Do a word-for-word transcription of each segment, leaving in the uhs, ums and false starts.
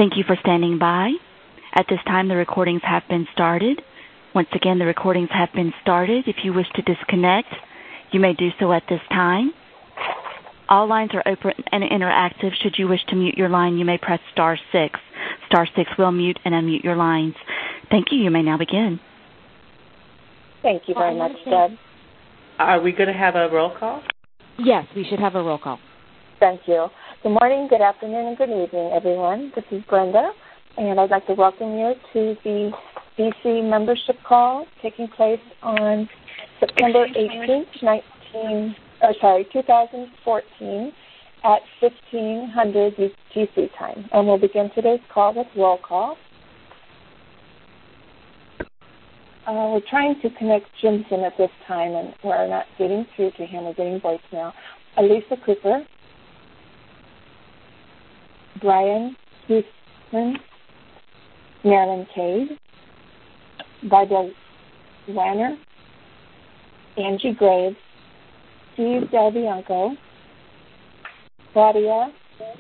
Thank you for standing by. At this time, the recordings have been started. Once again, the recordings have been started. If you wish to disconnect, you may do so at this time. All lines are open and interactive. Should you wish to mute your line, you may press star six. Star six will mute and unmute your lines. Thank you. You may now begin. Thank you very much, Deb. Are we going to have a roll call? Yes, we should have a roll call. Thank you. Good morning, good afternoon, and good evening, everyone. This is Brenda, and I'd like to welcome you to the D C membership call taking place on September eighteenth, nineteen, oh, sorry, two thousand fourteen at fifteen hundred G C time. And we'll begin today's call with roll call. Uh, we're trying to connect Jimson at this time, and we're not getting through to him. We're getting voicemail. Elisa Cooper, Brian Houston, Marilyn Cade, Barbara Wanner, Angie Graves, Steve Del Bianco, Claudia,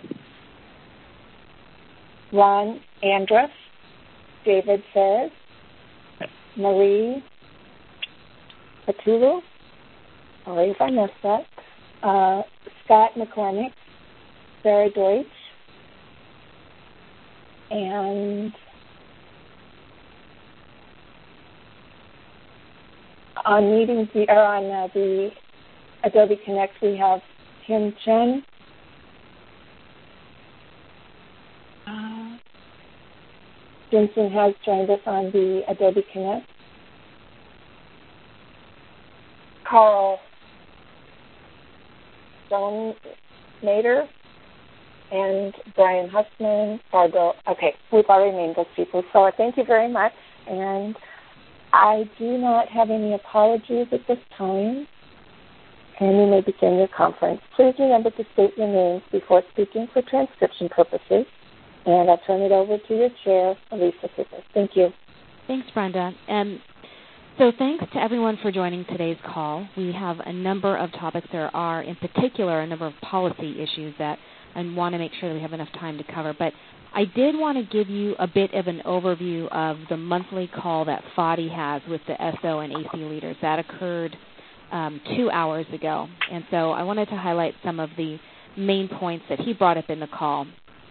Ron Andrus, David Ferris, Marie Patulu, sorry if I missed that, uh, Scott McCormick, Sarah Deutsch, and on meetings, or on uh, the Adobe Connect, we have Tim Chen, uh, Jensen has joined us on the Adobe Connect. Carl Stonenader and Brian Hussman, Fargo. Okay, we've already named those people. So thank you very much. And I do not have any apologies at this time. And you may begin your conference. Please remember to state your names before speaking for transcription purposes. And I'll turn it over to your chair, Elisa Cooper. Thank you. Thanks, Brenda. Um, so thanks to everyone for joining today's call. We have a number of topics. There are, in particular, a number of policy issues that I want to make sure that we have enough time to cover. But I did want to give you a bit of an overview of the monthly call that F A D I has with the S O and A C leaders. That occurred um, two hours ago. And so I wanted to highlight some of the main points that he brought up in the call.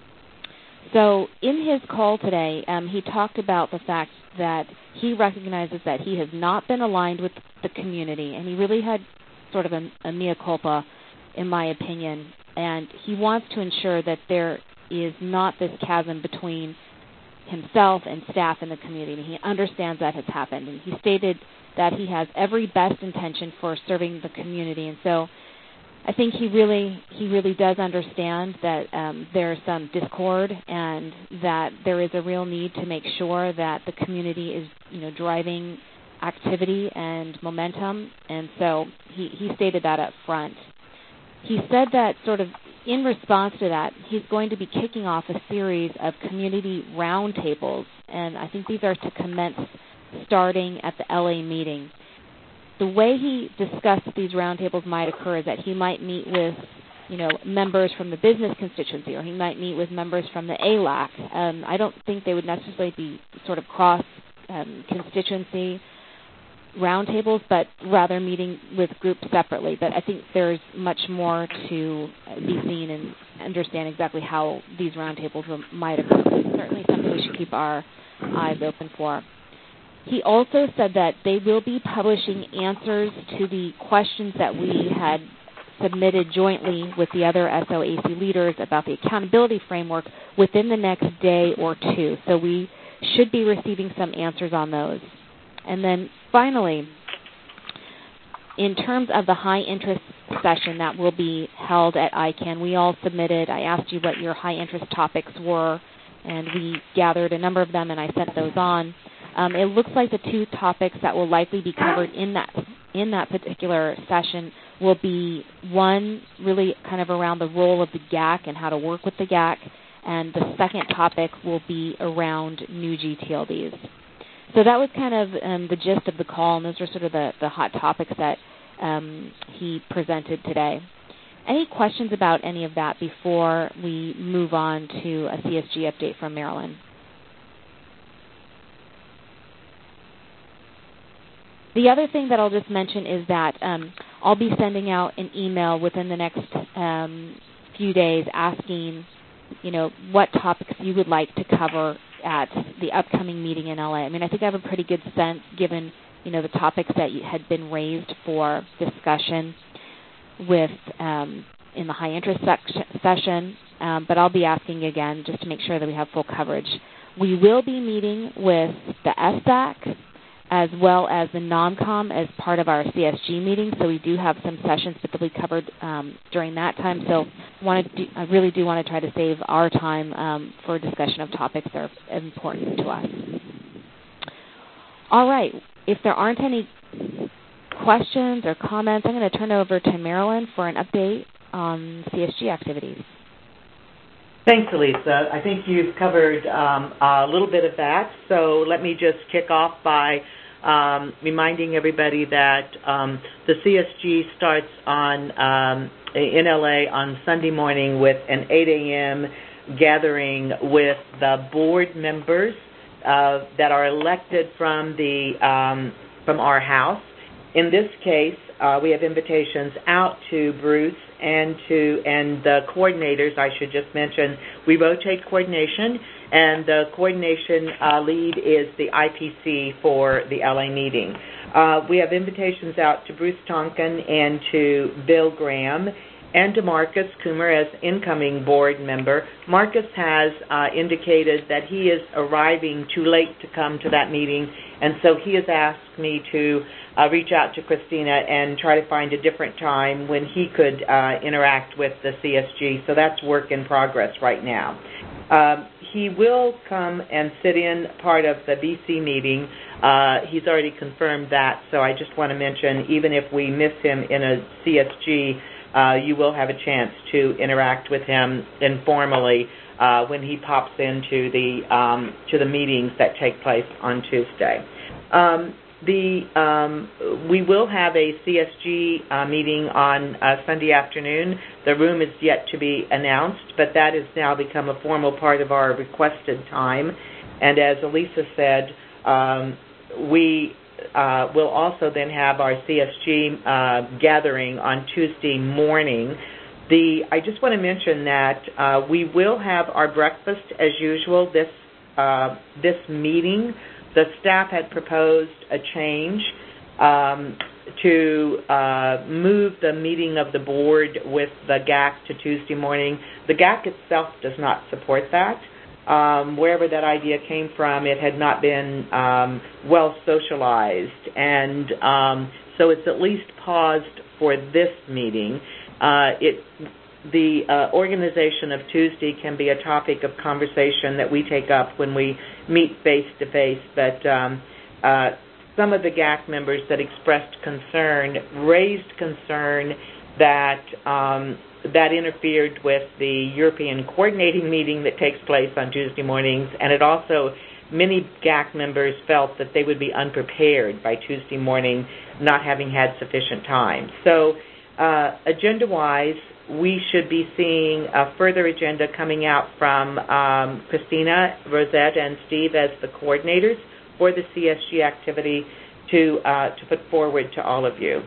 So in his call today, um, he talked about the fact that he recognizes that he has not been aligned with the community, and he really had sort of a, a mea culpa, in my opinion, and he wants to ensure that there is not this chasm between himself and staff in the community. He understands that has happened, and he stated that he has every best intention for serving the community, and so I think he really he really does understand that um, there is some discord and that there is a real need to make sure that the community is, you know, driving activity and momentum, and so he, he stated that up front. He said that sort of in response to that, he's going to be kicking off a series of community roundtables, and I think these are to commence starting at the L A meeting. The way he discussed that these roundtables might occur is that he might meet with, you know, members from the business constituency, or he might meet with members from the A L A C. Um, I don't think they would necessarily be sort of cross um, constituency roundtables, but rather meeting with groups separately. But I think there's much more to be seen and understand exactly how these roundtables might occur. It's certainly something we should keep our eyes open for. He also said that they will be publishing answers to the questions that we had submitted jointly with the other S O A C leaders about the accountability framework within the next day or two. So we should be receiving some answers on those. And then finally, in terms of the high-interest session that will be held at I CANN, we all submitted, I asked you what your high-interest topics were, and we gathered a number of them, and I sent those on. Um, it looks like the two topics that will likely be covered in that in that particular session will be, one, really kind of around the role of the G A C and how to work with the G A C, and the second topic will be around new G T L Ds. So that was kind of um, the gist of the call, and those are sort of the, the hot topics that um, he presented today. any questions about any of that before we move on to a C S G update from Marilyn? The other thing that I'll just mention is that um, I'll be sending out an email within the next um, few days asking, you know, what topics you would like to cover at the upcoming meeting in L A. I mean, I think I have a pretty good sense given, you know, the topics that had been raised for discussion with um, in the high interest section, session, um, but I'll be asking again just to make sure that we have full coverage. We will be meeting with the S D A C as well as the NOMCOM as part of our C S G meeting, so we do have some sessions that will be covered um, during that time. So want to do, I really do want to try to save our time um, for a discussion of topics that are important to us. All right. If there aren't any questions or comments, I'm going to turn it over to Marilyn for an update on C S G activities. Thanks, Elisa. I think you've covered um, a little bit of that, so let me just kick off by um, reminding everybody that um, the C S G starts on um, in L A on Sunday morning with an eight a.m. gathering with the board members uh, that are elected from the um, from our house. In this case, uh, we have invitations out to Bruce and to and the coordinators. I should just mention we rotate coordination, and the coordination uh, lead is the I P C for the L A meeting. Uh, we have invitations out to Bruce Tonkin and to Bill Graham and to Marcus Coomer as incoming board member. Marcus has uh, indicated that he is arriving too late to come to that meeting, and so he has asked me to uh, reach out to Christina and try to find a different time when he could uh, interact with the C S G. So that's work in progress right now. Um, he will come and sit in part of the B C meeting. Uh, he's already confirmed that, so I just want to mention, even if we miss him in a C S G, uh, you will have a chance to interact with him informally uh, when he pops into the um, to the meetings that take place on Tuesday. Um, the um, we will have a C S G uh, meeting on uh, Sunday afternoon. The room is yet to be announced, but that has now become a formal part of our requested time. And as Elisa said, um, we uh, will also then have our C S G uh, gathering on Tuesday morning. The I just want to mention that uh, we will have our breakfast as usual this uh, this meeting. The staff had proposed a change um, to uh, move the meeting of the board with the G A C to Tuesday morning. The G A C itself does not support that. Um, wherever that idea came from, it had not been um, well socialized, and um, so it's at least paused for this meeting. Uh, it The uh, organization of Tuesday can be a topic of conversation that we take up when we meet face-to-face, but um, uh, some of the G A C members that expressed concern raised concern that um, that interfered with the European coordinating meeting that takes place on Tuesday mornings, and it also, many G A C members felt that they would be unprepared by Tuesday morning, not having had sufficient time. So uh, agenda-wise, we should be seeing a further agenda coming out from um, Christina, Rosette, and Steve as the coordinators for the C S G activity to uh, to put forward to all of you.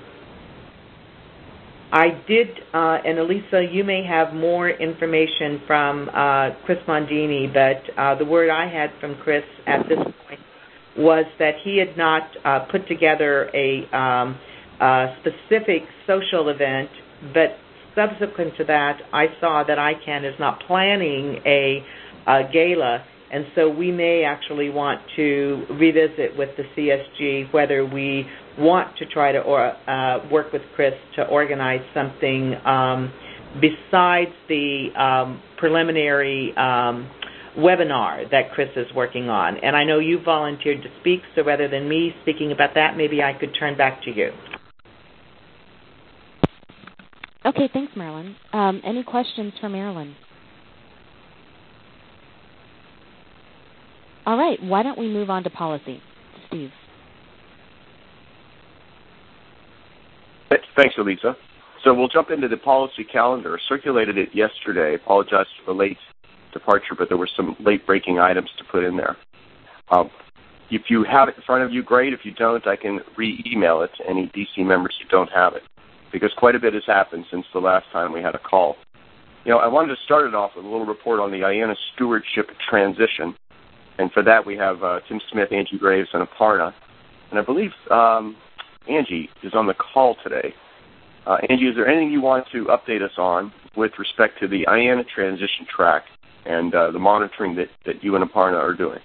I did, uh, and Elisa, you may have more information from uh, Chris Mondini, but uh, the word I had from Chris at this point was that he had not uh, put together a, um, a specific social event, but subsequent to that, I saw that I CAN is not planning a, a gala, and so we may actually want to revisit with the C S G whether we want to try to or, uh, work with Chris to organize something um, besides the um, preliminary um, webinar that Chris is working on. And I know you volunteered to speak, so rather than me speaking about that, maybe I could turn back to you. Okay, thanks, Marilyn. Um, any questions for Marilyn? All right, why don't we move on to policy? Steve. Thanks, Elisa. So we'll jump into the policy calendar. Circulated it yesterday. Apologize for the late departure, but there were some late-breaking items to put in there. Um, if you have it in front of you, great. If you don't, I can re-email it to any D C members who don't have it, because quite a bit has happened since the last time we had a call. You know, I wanted to start it off with a little report on the I A N A stewardship transition, and for that we have uh, Tim Smith, Angie Graves, and Aparna. And I believe um, Angie is on the call today. Uh, Angie, is there anything you want to update us on with respect to the I A N A transition track and uh, the monitoring that, that you and Aparna are doing?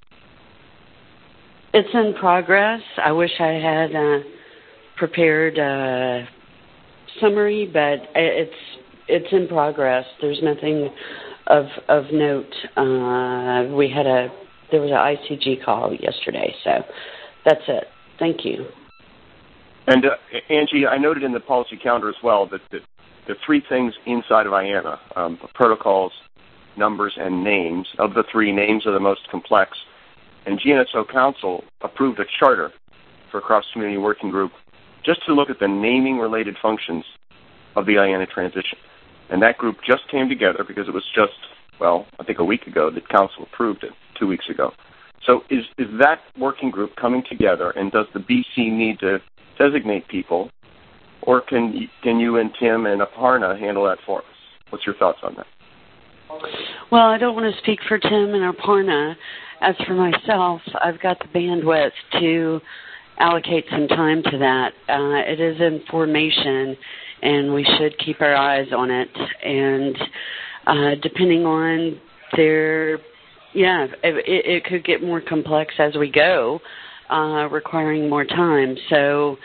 It's in progress. I wish I had uh, prepared a summary, but it's it's in progress. There's nothing of of note. Uh, we had a there was an I C G call yesterday, so that's it. Thank you. And uh, Angie, I noted in the policy calendar as well that the, the three things inside of I A N A, um, protocols, numbers, and names. Of the three, names are the most complex. And G N S O Council approved a charter for a cross-community working group just to look at the naming-related functions of the I A N A transition. And that group just came together because it was just, well, I think a week ago that Council approved it, two weeks ago. So is, is that working group coming together, and does the B C need to designate people, or can, can you and Tim and Aparna handle that for us? What's your thoughts on that? Well, I don't want to speak for Tim and Aparna. As for myself, I've got the bandwidth to allocate some time to that. Uh, it is in formation, and we should keep our eyes on it. And uh, depending on their, yeah, it, it could get more complex as we go, uh, requiring more time. So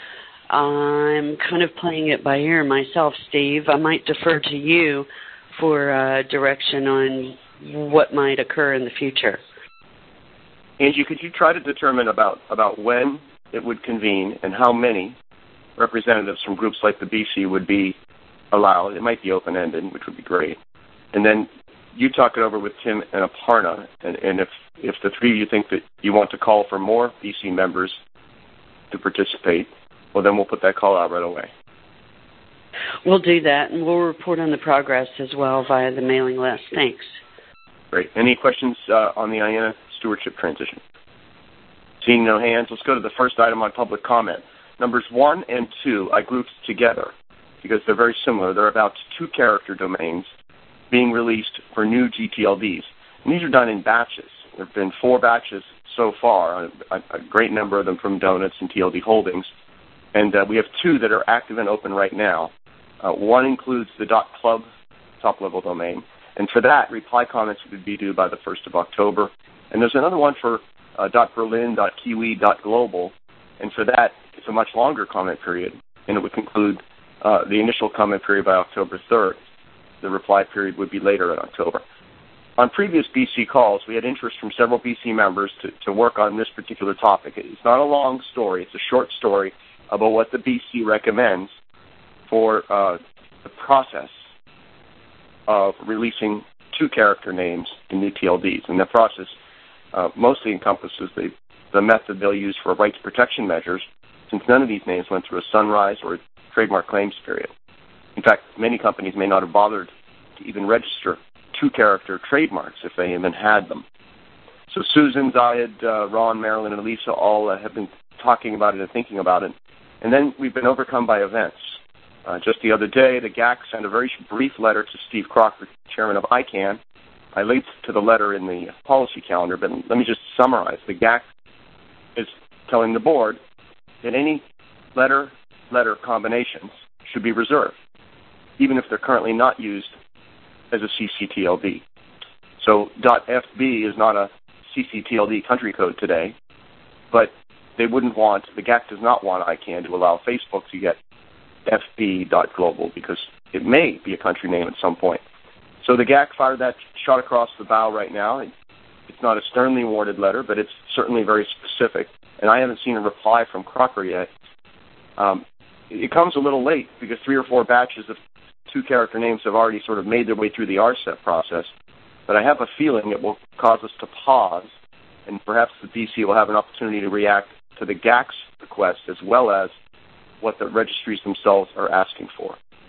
I'm kind of playing it by ear myself, Steve. I might defer to you for uh, direction on what might occur in the future. Angie, could you try to determine about, about when it would convene and how many representatives from groups like the B C would be allowed? It might be open-ended, which would be great. And then you talk it over with Tim and Aparna, and, and if, if the three of you think that you want to call for more B C members to participate, well, then we'll put that call out right away. We'll do that, and we'll report on the progress as well via the mailing list. Thanks. Great. Any questions uh, on the I A N A stewardship transition? Seeing no hands, let's go to the first item on public comment. Numbers one and two I grouped together because they're very similar. They're about two character domains being released for new G T L Ds. And these are done in batches. There have been four batches so far, a, a great number of them from Donuts and T L D Holdings. And uh, we have two that are active and open right now. Uh, one includes the .club top-level domain. And for that, reply comments would be due by the first of October. And there's another one for uh, .berlin, .kiwi, .global. And for that, it's a much longer comment period, and it would conclude uh, the initial comment period by October third. The reply period would be later in October. On previous B C calls, we had interest from several B C members to, to work on this particular topic. It's not a long story. It's a short story about what the B C recommends for uh, the process of releasing two character names in new T L Ds. And the process uh, mostly encompasses the, the method they'll use for rights protection measures, since none of these names went through a sunrise or a trademark claims period. In fact, many companies may not have bothered to even register two-character trademarks if they even had them. So Susan, Zayed, uh, Ron, Marilyn, and Elisa all uh, have been talking about it and thinking about it. And then we've been overcome by events. Uh, just the other day, the G A C sent a very brief letter to Steve Crocker, chairman of I CANN. I linked to the letter in the policy calendar, but let me just summarize. The G A C is telling the board that any letter-letter combinations should be reserved, even if they're currently not used as a C C T L D. So .F B is not a C C T L D country code today, but they wouldn't want, the G A C does not want I CANN to allow Facebook to get F B dot global because it may be a country name at some point. So the G A C fired that shot across the bow right now. It's not a sternly worded letter, but it's certainly very specific. And I haven't seen a reply from Crocker yet. Um, it comes a little late because three or four batches of two-character names have already sort of made their way through the R C E P process. But I have a feeling it will cause us to pause, and perhaps the B C will have an opportunity to react to the G A C's request as well as what the registries themselves are asking for.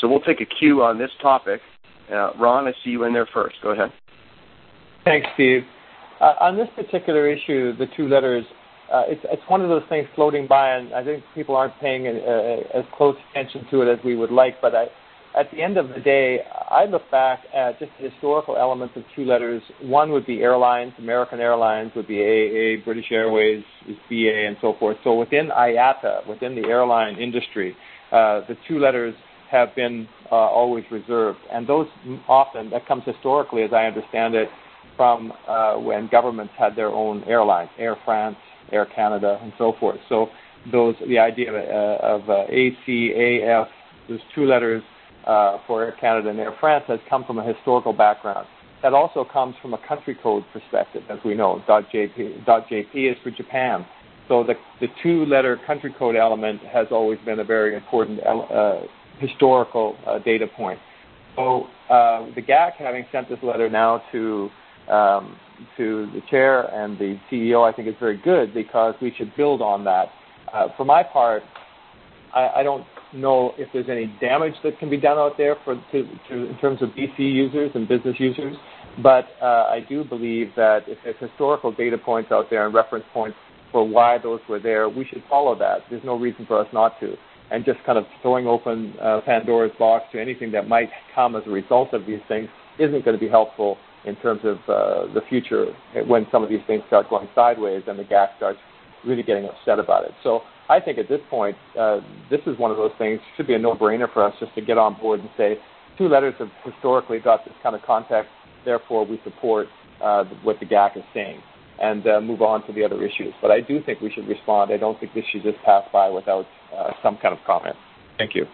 So we'll take a cue on this topic. Uh, Ron, I see you in there first. Go ahead. Thanks, Steve. Uh, on this particular issue, the two letters, uh, it's, it's one of those things floating by, and I think people aren't paying uh, as close attention to it as we would like. But I, at the end of the day, I look back at just the historical elements of two letters. One would be airlines. American Airlines would be A A, British Airways is B A, and so forth. So within I A T A, within the airline industry, uh, the two letters have been uh, always reserved. And those often, that comes historically, as I understand it, from uh, when governments had their own airlines, Air France, Air Canada, and so forth. So those, the idea of, uh, of uh, A C A F, those two letters uh, for Air Canada and Air France, has come from a historical background. That also comes from a country code perspective, as we know. .jp, .jp is for Japan. So the, the two-letter country code element has always been a very important uh, historical uh, data point. So uh, the G A C, having sent this letter now to um, to the chair and the C E O, I think is very good, because we should build on that. Uh, for my part, I, I don't know if there's any damage that can be done out there for to, to, in terms of B C users and business users, but uh, I do believe that if there's historical data points out there and reference points for why those were there, we should follow that. There's no reason for us not to. And just kind of throwing open uh, Pandora's box to anything that might come as a result of these things isn't going to be helpful in terms of uh, the future when some of these things start going sideways and the G A C starts really getting upset about it. So I think at this point, uh, this is one of those things, should be a no-brainer for us just to get on board and say, two letters have historically got this kind of context, therefore we support uh, what the G A C is saying, and uh, move on to the other issues. But I do think we should respond. I don't think this should just pass by without uh, some kind of comment. Thank you.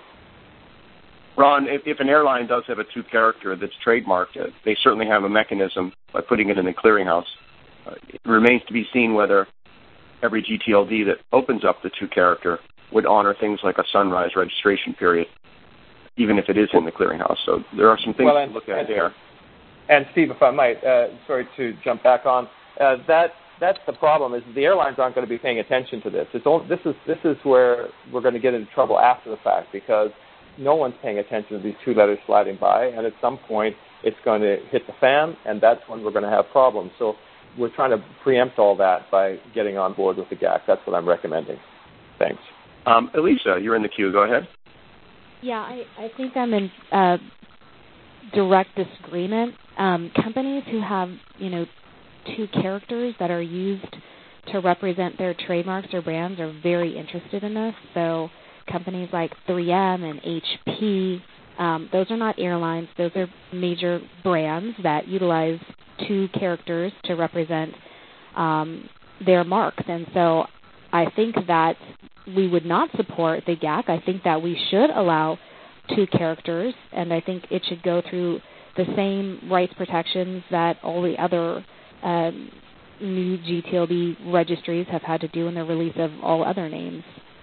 Ron, if, if an airline does have a two-character that's trademarked, uh, they certainly have a mechanism by putting it in the clearinghouse. Uh, it remains to be seen whether every G T L D that opens up the two-character would honor things like a sunrise registration period, even if it is in the clearinghouse. So there are some things well, and, to look at and, there. And Steve, if I might, uh, sorry to jump back on, uh, that that's the problem, is the airlines aren't going to be paying attention to this. It's all, this is this is where we're going to get into trouble after the fact, because no one's paying attention to these two letters sliding by, and at some point it's going to hit the fan, and that's when we're going to have problems. So we're trying to preempt all that by getting on board with the G A C. That's what I'm recommending. Thanks. Um, Elisa, you're in the queue. Go ahead. Yeah, I, I think I'm in uh, direct disagreement. Um, companies who have, you know, two characters that are used to represent their trademarks or brands are very interested in this. So companies like three M and H P, um, those are not airlines. Those are major brands that utilize two characters to represent um, their marks. And so I think that we would not support the G A C. I think that we should allow two characters, and I think it should go through the same rights protections that all the other um, new G T L D registries have had to do in the release of all other names.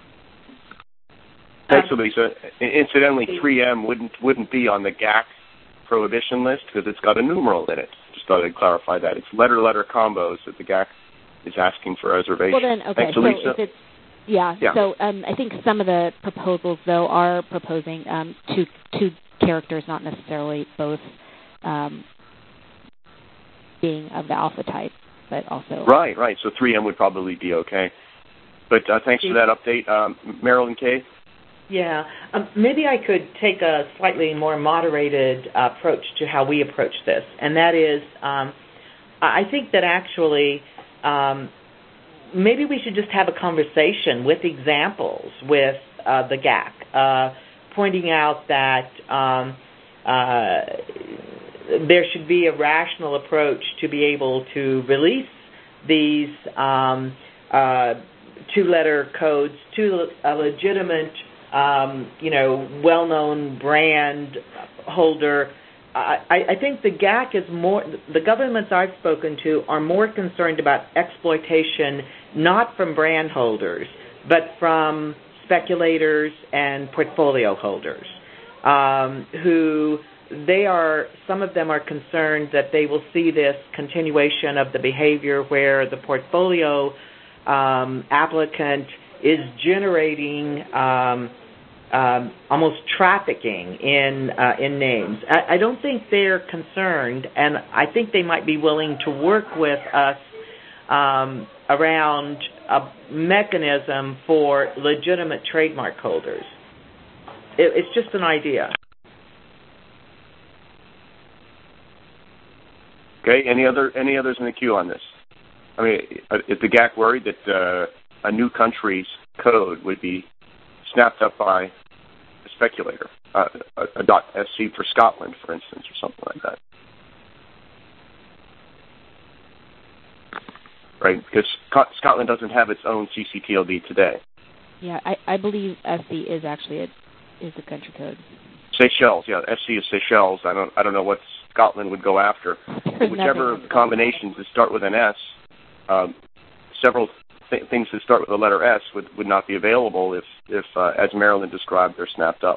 Thanks, Elisa. Incidentally, three M wouldn't wouldn't be on the G A C prohibition list because it's got a numeral in it. Just thought I'd clarify that. It's letter-letter combos that the G A C is asking for reservation. Well then, okay, Thanks, so Elisa. if it's, yeah, yeah, so um, I think some of the proposals, though, are proposing um, two, two characters, not necessarily both um, being of the alpha type, but also... Right, right. So three M would probably be okay. But uh, thanks for that update. Um, Marilyn Kay? Yeah, um, maybe I could take a slightly more moderated uh, approach to how we approach this, and that is, um, I think that actually um, maybe we should just have a conversation with examples with uh, the G A C, uh, pointing out that um, uh, there should be a rational approach to be able to release these um, uh, two-letter codes to a legitimate Um, you know, well-known brand holder. I, I think the G A C is more, the governments I've spoken to are more concerned about exploitation, not from brand holders, but from speculators and portfolio holders, um, who they are, some of them are concerned that they will see this continuation of the behavior where the portfolio um, applicant is generating um, um, almost trafficking in uh, in names. I, I don't think they're concerned, and I think they might be willing to work with us um, around a mechanism for legitimate trademark holders. It, it's just an idea. Okay. Any other any others in the queue on this? I mean, is the G A C worried that uh, a new country's code would be snapped up by a speculator, uh, a, a .sc for Scotland, for instance, or something like that? Right, because Scotland doesn't have its own C C T L D today. Yeah, I, I believe S C is actually a, is the country code. Seychelles, yeah, S C is Seychelles. I don't I don't know what Scotland would go after. Whichever combinations that start with an S, um, several th- things that start with the letter S would, would not be available if, if uh, as Marilyn described, they're snapped up.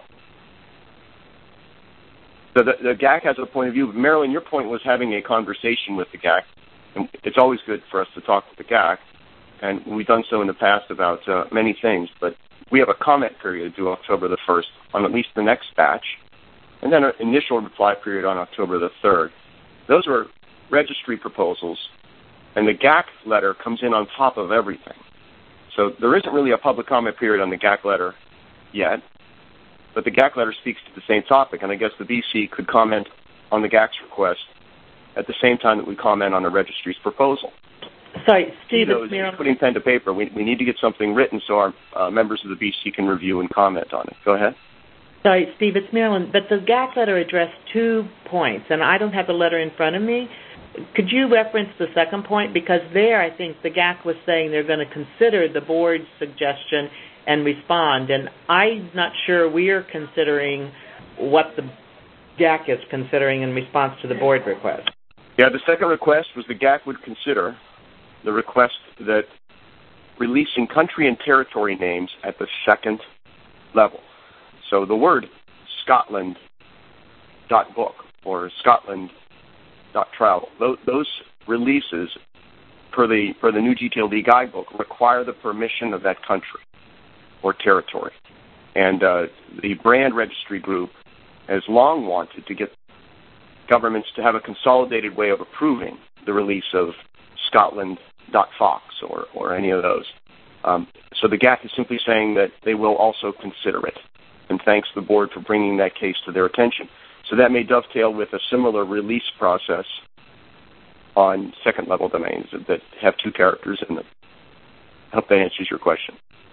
So the, the G A C has a point of view. Marilyn, your point was having a conversation with the G A C. And it's always good for us to talk with the G A C, and we've done so in the past about uh, many things, but we have a comment period due October the first on at least the next batch, and then an initial reply period on October the third. Those are registry proposals, and the G A C letter comes in on top of everything. So there isn't really a public comment period on the G A C letter yet, but the G A C letter speaks to the same topic, and I guess the B C could comment on the G A C's request at the same time that we comment on the registry's proposal. Sorry, Steve, it's putting pen to paper. We, we need to get something written so our uh, members of the B C can review and comment on it. Go ahead. Sorry, Steve, it's Marilyn, but the G A C letter addressed two points, and I don't have the letter in front of me. Could you reference the second point? Because there, I think the G A C was saying they're going to consider the board's suggestion and respond, and I'm not sure we're considering what the G A C is considering in response to the board request. Yeah, the second request was the G A C would consider the request that releasing country and territory names at the second level. So the word Scotland dot book or Scotland dot travel, those releases per the per the new G T L D guidebook require the permission of that country or territory. And uh, the brand registry group has long wanted to get governments to have a consolidated way of approving the release of Scotland dot fox or, or any of those. Um, so the G A C is simply saying that they will also consider it, and thanks the board for bringing that case to their attention. So that may dovetail with a similar release process on second-level domains that have two characters in them. I hope that answers your question.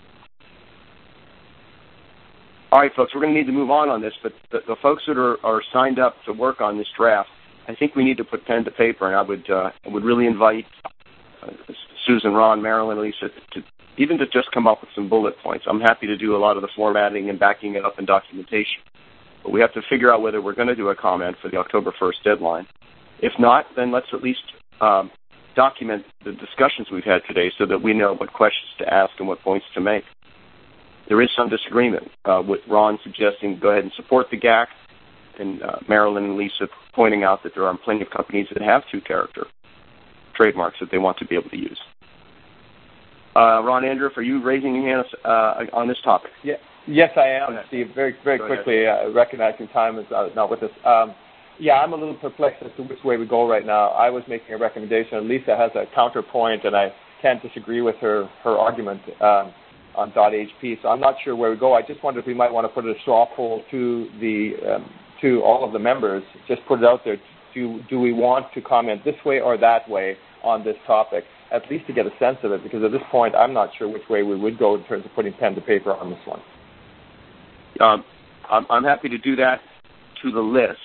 All right, folks, we're going to need to move on on this, but the, the folks that are, are signed up to work on this draft, I think we need to put pen to paper, and I would uh, I would really invite uh, Susan, Ron, Marilyn, Lisa, to, even to just come up with some bullet points. I'm happy to do a lot of the formatting and backing it up in documentation, but we have to figure out whether we're going to do a comment for the October first deadline. If not, then let's at least um, document the discussions we've had today so that we know what questions to ask and what points to make. There is some disagreement uh, with Ron suggesting go ahead and support the G A C, and uh, Marilyn and Lisa pointing out that there are plenty of companies that have two-character trademarks that they want to be able to use. Uh, Ron Andrew, are you raising your hand uh, on this topic? Yeah. Yes, I am, Steve. Very, very go quickly, uh, recognizing time is uh, not with us. Um, yeah, I'm a little perplexed as to which way we go right now. I was making a recommendation. Lisa has a counterpoint, and I can't disagree with her her argument. Um, on .hp, so I'm not sure where we go. I just wondered if we might want to put a straw poll to the um, to all of the members. Just put it out there. Do do we want to comment this way or that way on this topic? At least to get a sense of it, because at this point I'm not sure which way we would go in terms of putting pen to paper on this one. Um, I'm, I'm happy to do that to the list,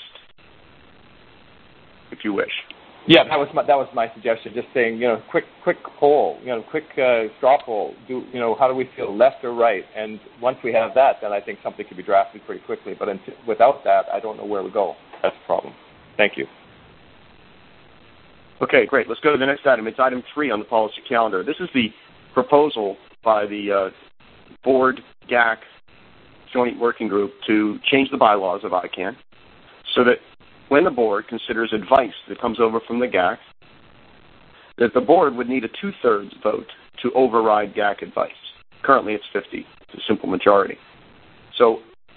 if you wish. Yeah, that was my that was my suggestion. Just saying, you know, quick quick poll, you know, quick uh, straw poll. Do you know how do we feel, left or right? And once we have that, then I think something could be drafted pretty quickly. But until, without that, I don't know where we go. That's the problem. Thank you. Okay, great. Let's go to the next item. It's item three on the policy calendar. This is the proposal by the uh, board G A C joint working group to change the bylaws of I CANN so that when the board considers advice that comes over from the G A C, that the board would need a two-thirds vote to override G A C advice. Currently, it's fifty. It's a simple majority. So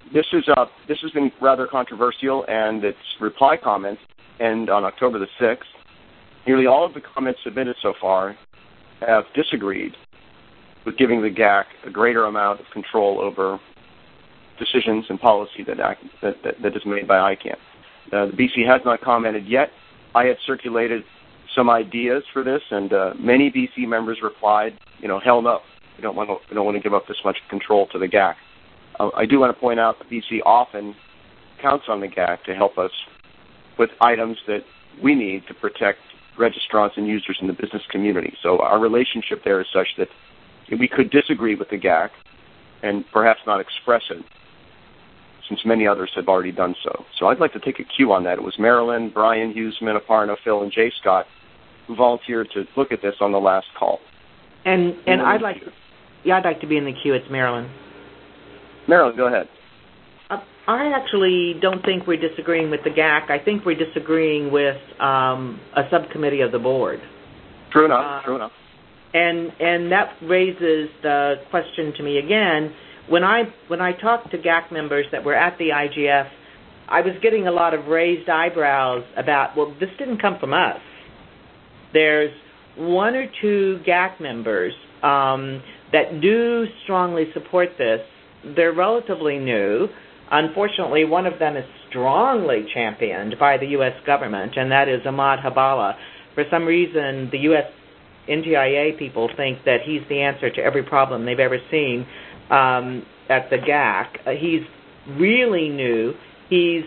this is uh, this has been rather controversial, and its reply comments end on October the sixth. Nearly all of the comments submitted so far have disagreed with giving the G A C a greater amount of control over decisions and policy that that, that, that is made by I CAN. Uh, the B C has not commented yet. I had circulated some ideas for this, and uh, many B C members replied, you know, hell no. We don't want to, we don't want to give up this much control to the G A C. Uh, I do want to point out that B C often counts on the G A C to help us with items that we need to protect registrants and users in the business community. So our relationship there is such that we could disagree with the G A C and perhaps not express it, since many others have already done so. So I'd like to take a cue on that. It was Marilyn, Brian Huseman, Aparna, Phil, and Jay Scott who volunteered to look at this on the last call. And and I'd like, yeah, I'd like to be in the queue. It's Marilyn. Marilyn, go ahead. Uh, I actually don't think we're disagreeing with the G A C. I think we're disagreeing with um, a subcommittee of the board. True enough. Uh, true enough. And and that raises the question to me again. When I when I talked to G A C members that were at the I G F, I was getting a lot of raised eyebrows about, well, this didn't come from us. There's one or two G A C members um, that do strongly support this. They're relatively new. Unfortunately, one of them is strongly championed by the U S government, and that is Ahmad Habala. For some reason, the U S N T I A people think that he's the answer to every problem they've ever seen um, at the G A C. Uh, he's really new. He's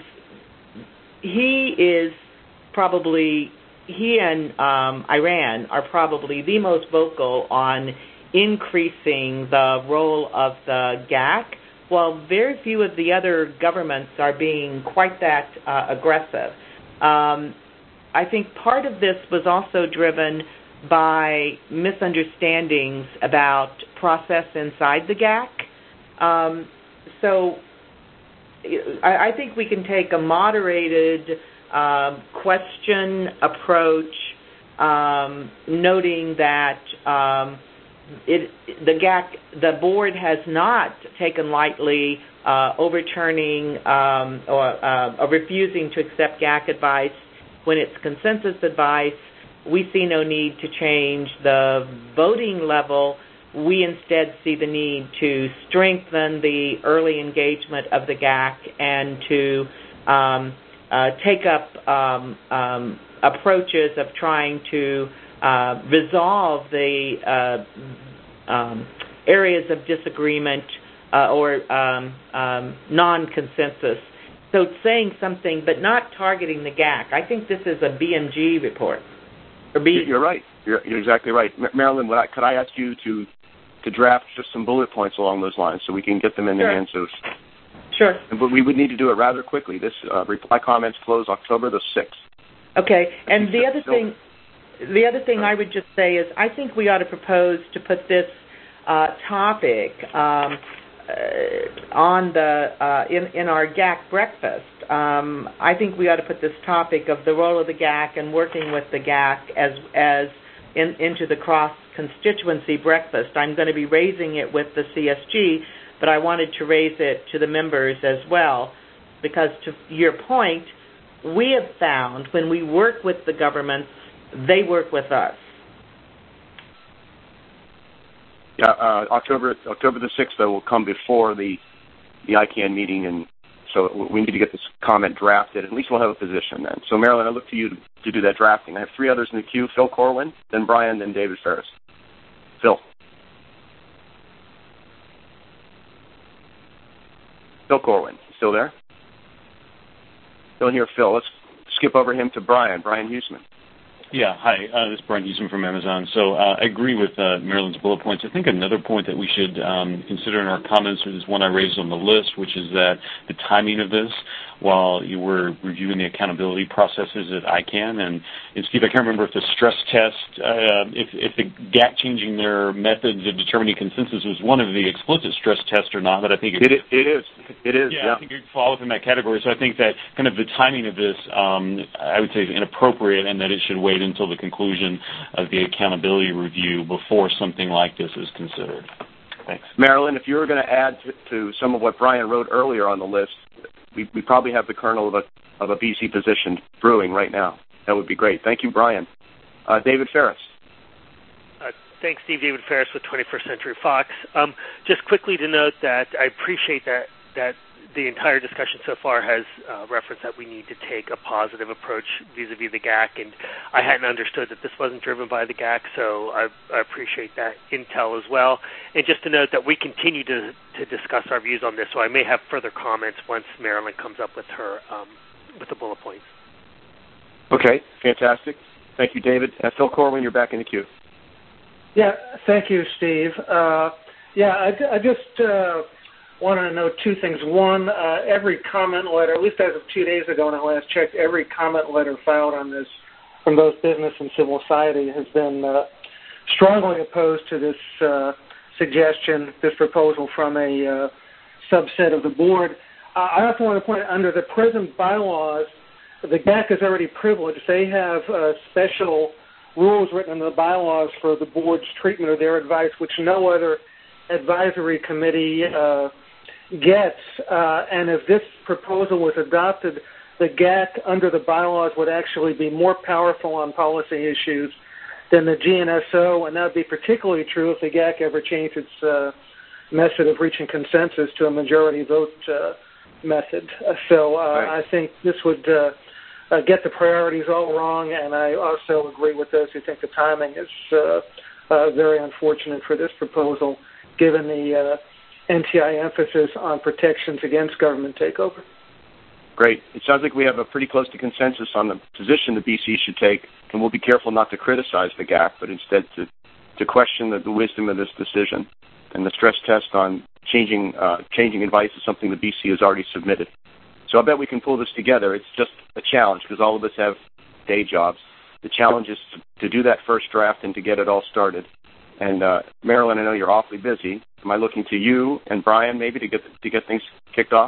he is probably he and um, Iran are probably the most vocal on increasing the role of the G A C, while very few of the other governments are being quite that uh, aggressive. Um, I think part of this was also driven by misunderstandings about process inside the G A C. Um, so I, I think we can take a moderated uh, question approach, um, noting that um, it, the G A C, the board has not taken lightly uh, overturning um, or, uh, or refusing to accept G A C advice when it's consensus advice. We see no need to change the voting level. We instead see the need to strengthen the early engagement of the G A C and to um, uh, take up um, um, approaches of trying to uh, resolve the uh, um, areas of disagreement uh, or um, um, non-consensus. So it's saying something but not targeting the G A C. I think this is a B M G report. You're right. You're, you're exactly right. Marilyn, I, could I ask you to to draft just some bullet points along those lines so we can get them in sure. the hands of... Sure. But we would need to do it rather quickly. This uh, reply comments close October the sixth. Okay. And the other thing, the other thing I would just say is I think we ought to propose to put this uh, topic um, uh, on the uh, in in our G A C breakfast. Um, I think we ought to put this topic of the role of the G A C and working with the G A C as as in, into the cross-constituency breakfast. I'm going to be raising it with the C S G, but I wanted to raise it to the members as well because, to your point, we have found when we work with the governments, they work with us. Yeah, uh, October October the sixth, though, will come before the the I CAN meeting, and so we need to get this comment drafted. At least we'll have a position then. So, Marilyn, I look to you to, to do that drafting. I have three others in the queue, Phil Corwin, then Brian, then David Ferris. Phil. Phil Corwin, still there? Still here, Phil. Let's skip over him to Brian, Brian Huseman. Yeah, hi. Uh, this is Brian Huseman from Amazon. So uh, I agree with uh, Marilyn's bullet points. I think another point that we should um, consider in our comments is one I raised on the list, which is that the timing of this, while you were reviewing the accountability processes at I CAN, and, and Steve, I can't remember if the stress test, uh, if, if the G A C changing their methods of determining consensus was one of the explicit stress tests or not, but I think it, it, it is. It is, yeah, yeah. I think it could fall within that category. So I think that kind of the timing of this, um, I would say, is inappropriate, and that it should wait until the conclusion of the accountability review before something like this is considered. Thanks. Marilyn, if you were going to add to, to some of what Brian wrote earlier on the list, we, we probably have the kernel of a, of a B C position brewing right now. That would be great. Thank you, Brian. Uh, David Ferris. Uh, thanks, Steve. David Ferris with twenty-first Century Fox. Um, just quickly to note that I appreciate that that the entire discussion so far has uh, referenced that we need to take a positive approach vis-a-vis the G A C, and I hadn't understood that this wasn't driven by the G A C, so I, I appreciate that intel as well. And just to note that we continue to, to discuss our views on this, so I may have further comments once Marilyn comes up with her um, with the bullet points. Okay, fantastic. Thank you, David. Uh, Phil Corwin, you're back in the queue. Yeah, thank you, Steve. Uh, yeah, I, I just uh, wanted to note two things. One, uh, every comment letter, at least as of two days ago when I last checked, every comment letter filed on this from both business and civil society has been uh, strongly opposed to this uh, suggestion, this proposal from a uh, subset of the board. Uh, I also want to point out, under the present bylaws, the G A C is already privileged. They have uh, special rules written in the bylaws for the board's treatment of their advice, which no other advisory committee uh, gets. Uh, and if this proposal was adopted, the G A C under the bylaws would actually be more powerful on policy issues than the G N S O, and that would be particularly true if the G A C ever changed its uh, method of reaching consensus to a majority vote uh, method. Uh, so uh, right. I think this would uh, uh, get the priorities all wrong, and I also agree with those who think the timing is uh, uh, very unfortunate for this proposal, given the uh, N T I emphasis on protections against government takeover. Great. It sounds like we have a pretty close to consensus on the position the B C should take, and we'll be careful not to criticize the G A C, but instead to, to question the, the wisdom of this decision. And the stress test on changing uh, changing advice is something the B C has already submitted. So I bet we can pull this together. It's just a challenge because all of us have day jobs. The challenge is to, to do that first draft and to get it all started. And uh, Marilyn, I know you're awfully busy. Am I looking to you and Brian maybe to get to get things kicked off?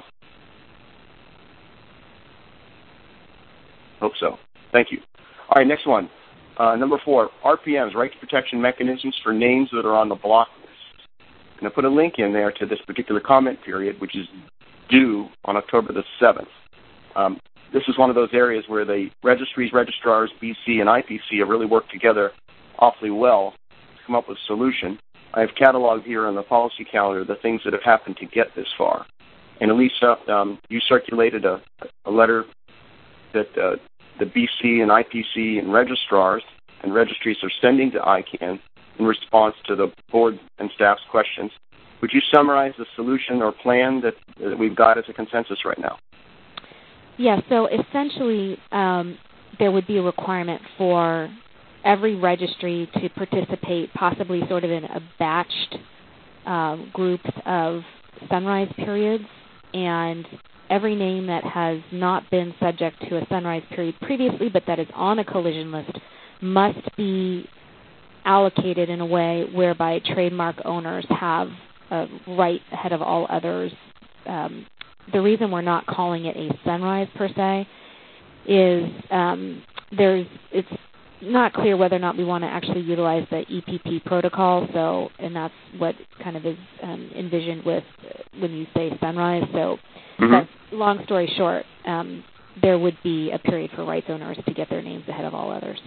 Hope so. Thank you. All right, next one. Uh, number four, R P Ms, Rights Protection Mechanisms for names that are on the block list. And I put a link in there to this particular comment period, which is due on October the seventh. Um, this is one of those areas where the registries, registrars, B C, and I P C have really worked together awfully well to come up with a solution. I have cataloged here on the policy calendar the things that have happened to get this far. And Elisa, um, you circulated a, a letter that uh, the B C and I P C and registrars and registries are sending to I CANN in response to the board and staff's questions. Would you summarize the solution or plan that, that we've got as a consensus right now? Yeah, so essentially um, there would be a requirement for every registry to participate possibly sort of in a batched uh, group of sunrise periods, and every name that has not been subject to a sunrise period previously but that is on a collision list must be allocated in a way whereby trademark owners have a right ahead of all others. Um, the reason we're not calling it a sunrise per se is um, there's it's not clear whether or not we want to actually utilize the E P P protocol. So, and that's what kind of is um, envisioned with uh, when you say sunrise. So, mm-hmm. But long story short, um, there would be a period for rights owners to get their names ahead of all others.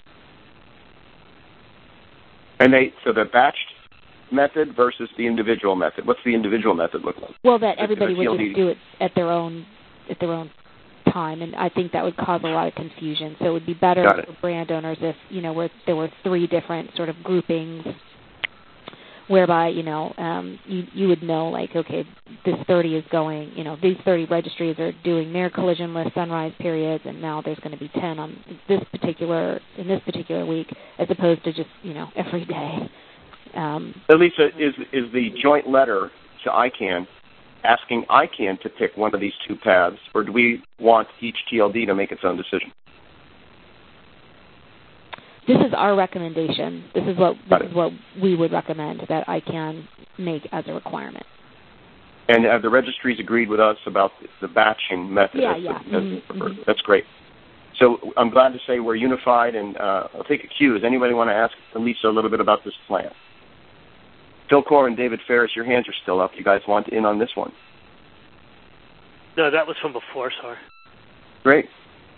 And they so the batched method versus the individual method. What's the individual method look like? Well, that everybody would just do it at their own at their own time, and I think that would cause a lot of confusion. So it would be better for brand owners if you know where there were three different sort of groupings, whereby you know um, you you would know like okay, this thirty is going, you know these thirty registries are doing their collision list sunrise periods, and now there's going to be ten on this particular in this particular week, as opposed to just you know every day. Um, Elisa, is is the joint letter to I CANN asking I CANN to pick one of these two paths, or do we want each T L D to make its own decision? This is our recommendation. This is what this is what we would recommend that I CANN make as a requirement. And have the registries agreed with us about the batching method? Yeah, as yeah. The, mm-hmm, the mm-hmm. That's great. So I'm glad to say we're unified, and uh, I'll take a cue. Does anybody want to ask Elisa a little bit about this plan? Phil Core and David Ferris, your hands are still up. You guys want in on this one? No, that was from before, sorry. Great.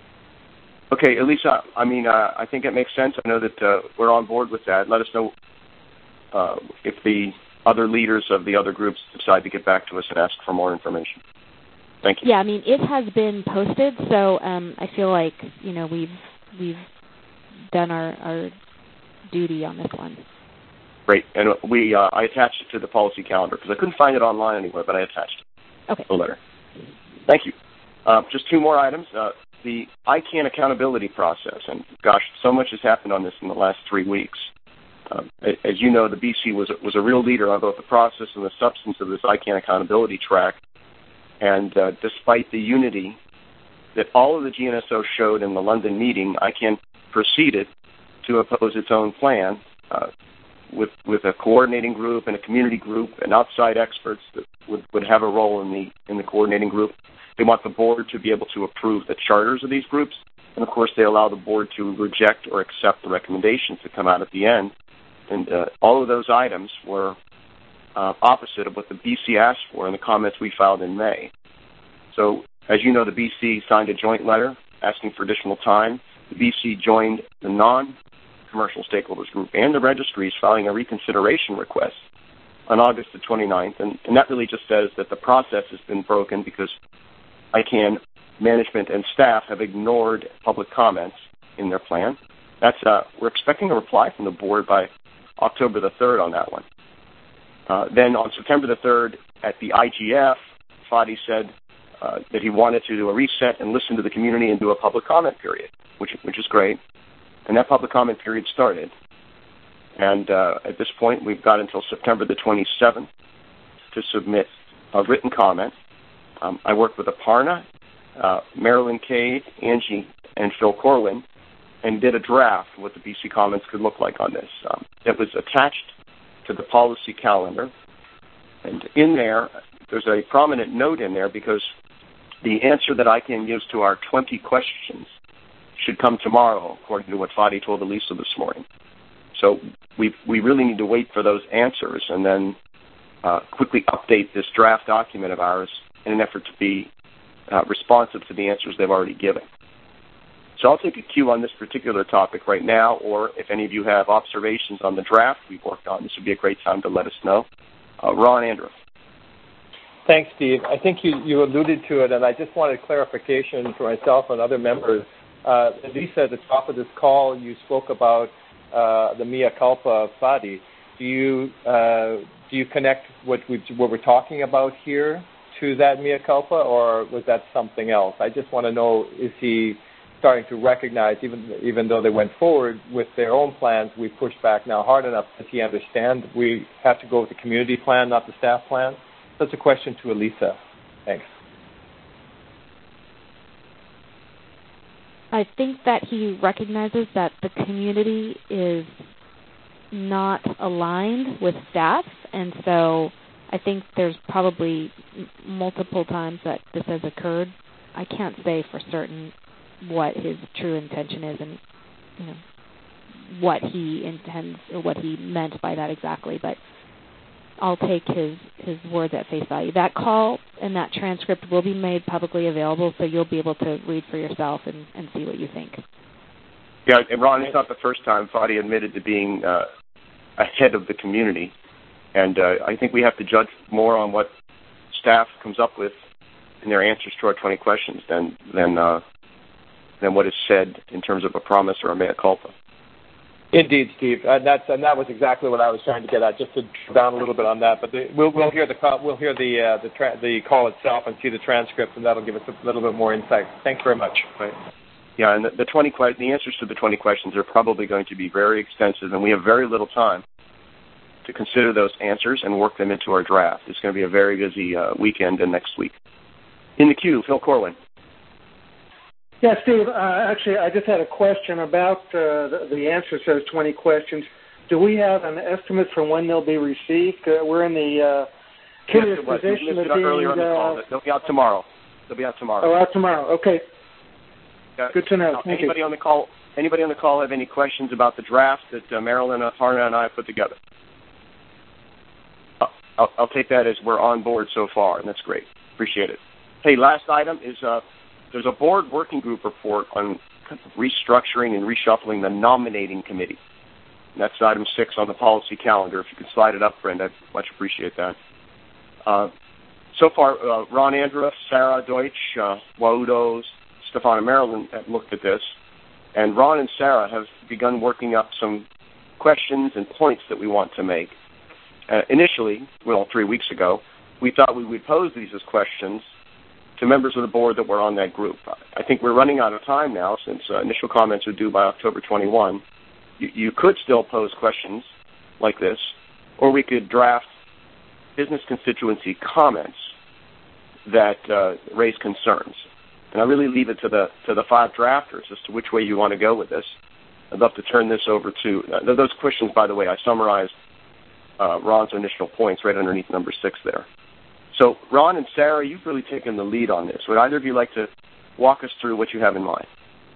Okay, Elisa, I mean, uh, I think it makes sense. I know that uh, we're on board with that. Let us know uh, if the other leaders of the other groups decide to get back to us and ask for more information. Thank you. Yeah, I mean, it has been posted, so um, I feel like, you know, we've we've done our, our duty on this one. Great. And we uh, I attached it to the policy calendar because I couldn't find it online anywhere, but I attached it. Okay. The letter. Thank you. Uh, just two more items. Uh, the I CAN accountability process, and gosh, so much has happened on this in the last three weeks. Uh, as you know, the B C was was a real leader on both the process and the substance of this I CAN accountability track. And uh, despite the unity that all of the G N S O showed in the London meeting, I CAN proceeded to oppose its own plan uh, with with a coordinating group and a community group and outside experts that would, would have a role in the in the coordinating group. They want the board to be able to approve the charters of these groups, and of course they allow the board to reject or accept the recommendations that come out at the end. And uh, all of those items were uh, opposite of what the B C asked for in the comments we filed in May. So, as you know, the B C signed a joint letter asking for additional time. The B C joined the non-commercial stakeholders group and the registries filing a reconsideration request on August the twenty-ninth, and, and that really just says that the process has been broken because I CAN management and staff have ignored public comments in their plan. That's uh, we're expecting a reply from the board by October the third on that one. Uh, then on September the third at the I G F, Fadi said uh, that he wanted to do a reset and listen to the community and do a public comment period, which which is great. And that public comment period started. And uh, at this point, we've got until September the twenty-seventh to submit a written comment. Um, I worked with Aparna, uh, Marilyn Cade, Angie, and Phil Corwin, and did a draft of what the B C comments could look like on this. Um, it was attached to the policy calendar. And in there, there's a prominent note in there because the answer that I CAN gives to our twenty questions should come tomorrow, according to what Fadi told Elisa this morning. So we we really need to wait for those answers and then uh, quickly update this draft document of ours in an effort to be uh, responsive to the answers they've already given. So I'll take a cue on this particular topic right now, or if any of you have observations on the draft we've worked on, this would be a great time to let us know. Uh, Ron Andrew. Thanks, Steve. I think you, you alluded to it, and I just wanted clarification for myself and other members. Uh, Lisa, at the top of this call, you spoke about uh, the mea culpa of Fadi. Do you uh, do you connect what we what we're talking about here to that mea culpa, or was that something else? I just want to know, is he starting to recognize, even even though they went forward with their own plans, we pushed back now hard enough? Does he understand we have to go with the community plan, not the staff plan? That's a question to Elisa. Thanks. I think that he recognizes that the community is not aligned with staff, and so I think there's probably m- multiple times that this has occurred. I can't say for certain what his true intention is and, you know, what he intends or what he meant by that exactly, but I'll take his, his words at face value. That call and that transcript will be made publicly available, so you'll be able to read for yourself and, and see what you think. Yeah, and Ron, it's not the first time Fadi admitted to being uh, ahead of the community, and uh, I think we have to judge more on what staff comes up with in their answers to our twenty questions than than uh, than what is said in terms of a promise or a mea culpa. Indeed, Steve, and that's and that was exactly what I was trying to get at. Just to drill down a little bit on that, but the, we'll we'll hear the we'll hear the uh, the tra- the call itself and see the transcript, and that'll give us a little bit more insight. Thanks very much. Right. Yeah, and the, the twenty que- the answers to the twenty questions are probably going to be very extensive, and we have very little time to consider those answers and work them into our draft. It's going to be a very busy uh, weekend and next week. In the queue, Phil Corwin. Yeah, Steve, uh, actually, I just had a question about uh, the, the answers to those twenty questions. Do we have an estimate for when they'll be received? Uh, we're in the uh, curious yes, position of being... earlier on the call. They'll be out tomorrow. They'll be out tomorrow. Oh, out tomorrow. Okay. Uh, Good to know. now, Thank anybody you. on the call? Anybody on the call have any questions about the draft that uh, Marilyn, Aparna, and I put together? I'll, I'll take that as we're on board so far, and that's great. Appreciate it. Hey, last item is uh, there's a board working group report on restructuring and reshuffling the nominating committee. And that's item six on the policy calendar. If you could slide it up, Brenda, I'd much appreciate that. Uh, so far, uh, Ron Andrews, Sarah Deutsch, uh, Waudos, Stefan and Marilyn have looked at this. And Ron and Sarah have begun working up some questions and points that we want to make. Uh, initially, well, three weeks ago, we thought we would pose these as questions to members of the board that were on that group. I think we're running out of time now since uh, initial comments are due by October twenty-first. You, you could still pose questions like this, or we could draft business constituency comments that uh, raise concerns. And I really leave it to the to the five drafters as to which way you want to go with this. I'd love to turn this over to uh, those questions. By the way, I summarized uh, Ron's initial points right underneath number six there. So, Ron and Sarah, you've really taken the lead on this. Would either of you like to walk us through what you have in mind?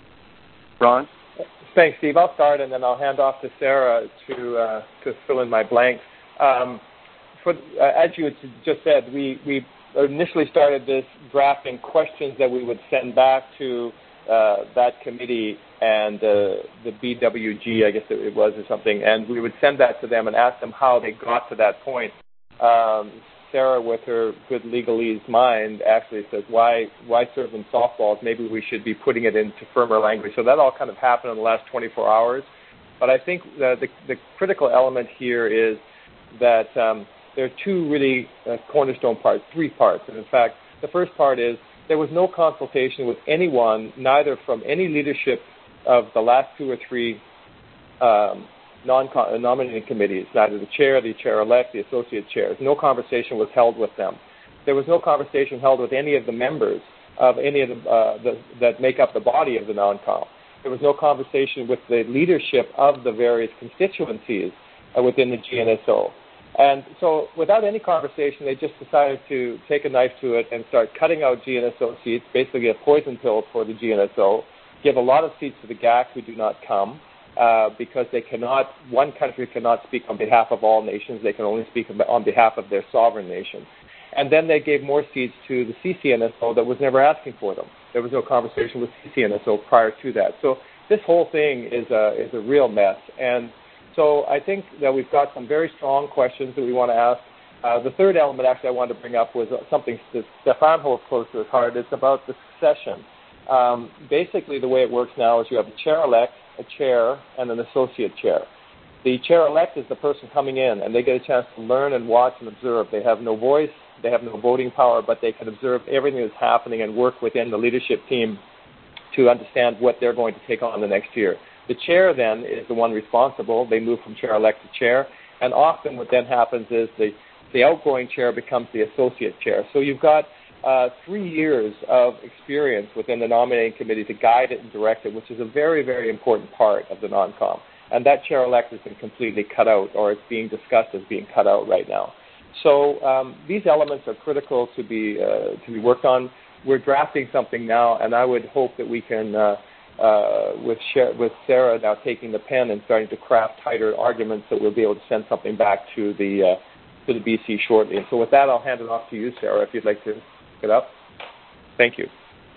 Ron? Thanks, Steve. I'll start, and then I'll hand off to Sarah to uh, to fill in my blanks. Um, for, uh, as you had just said, we, we initially started this drafting questions that we would send back to uh, that committee and uh, the B W G, I guess it was, or something, and we would send that to them and ask them how they got to that point. Um, Sarah, with her good legalese mind, actually says, why why serve them softballs? Maybe we should be putting it into firmer language. So that all kind of happened in the last twenty-four hours. But I think the, the, the critical element here is that um, there are two really uh, cornerstone parts, three parts. And in fact, the first part is there was no consultation with anyone, neither from any leadership of the last two or three um, non-nominating committees, neither the chair, the chair-elect, the associate chairs. No conversation was held with them. There was no conversation held with any of the members of any of the, uh, the that make up the body of the non-com. There was no conversation with the leadership of the various constituencies uh, within the G N S O. And so without any conversation, they just decided to take a knife to it and start cutting out G N S O seats, basically a poison pill for the G N S O, give a lot of seats to the G A C who do not come, Uh, because they cannot, one country cannot speak on behalf of all nations. They can only speak on behalf of their sovereign nation. And then they gave more seats to the C C N S O that was never asking for them. There was no conversation with C C N S O prior to that. So this whole thing is a, is a real mess. And so I think that we've got some very strong questions that we want to ask. Uh, the third element actually I wanted to bring up was something that Stefan holds close to his heart. It's about the succession. Um, basically, the way it works now is you have a chair-elect, a chair, and an associate chair. The chair-elect is the person coming in, and they get a chance to learn and watch and observe. They have no voice, they have no voting power, but they can observe everything that's happening and work within the leadership team to understand what they're going to take on the next year. The chair, then, is the one responsible. They move from chair-elect to chair, and often what then happens is the, the outgoing chair becomes the associate chair. So you've got Uh, three years of experience within the nominating committee to guide it and direct it, which is a very, very important part of the non-com. And that chair-elect has been completely cut out, or it's being discussed as being cut out right now. So um, these elements are critical to be uh, to be worked on. We're drafting something now, and I would hope that we can, uh, uh, with, Sh- with Sarah now taking the pen and starting to craft tighter arguments, that we'll be able to send something back to the uh, to the B C shortly. And so with that, I'll hand it off to you, Sarah, if you'd like to it up. Thank you.